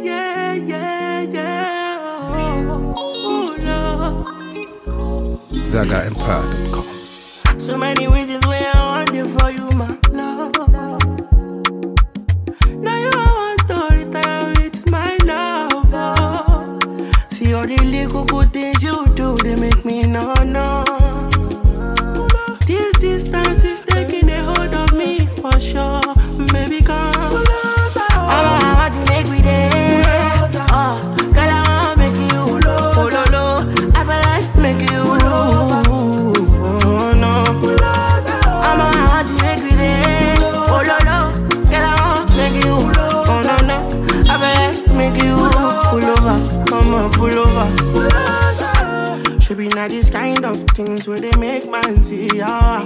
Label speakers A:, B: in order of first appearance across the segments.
A: ZagaEmpire.com.
B: So many reasons why I want you for you, my love. Now you want to retire with my love. See all the little good things you do, they make me no. This distance is taking a hold of me for sure. Baby, come. I want to make me there. Oh, girl, I want to make you. Oh, no. I feel like make you. Pull over. Should be not these kind of things where they make man see ya.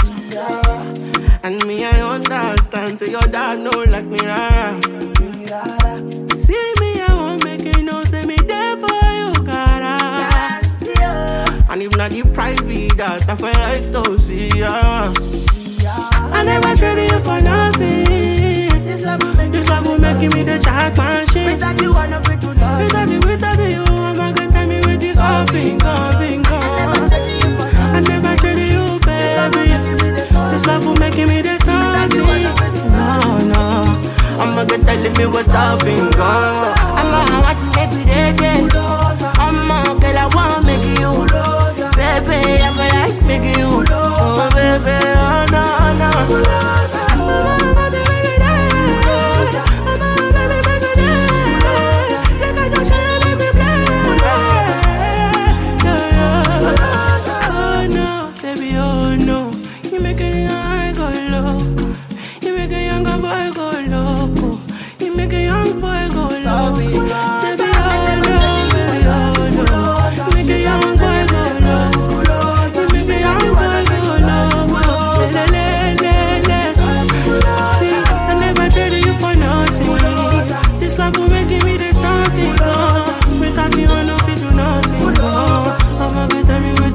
B: And me, I understand. Say your dad know like me, rara. See me, I won't make you know. Say me there for you, cara. And if not the price be that, I feel like to see ya. I never traded you for nothing. This love will make me the jack machine. Without you, I'm not free to love. Without you, I'm a good time with this all bingo. I never traded you, baby. This love will make me the starting. No. I'm a good telling me what's up, bingo. I'm a want to make me there. I'm a girl, I want to make you. Baby, I feel like making you. Oh, baby, oh, no.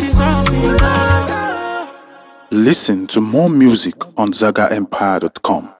A: Listen to more music on ZagaEmpire.com.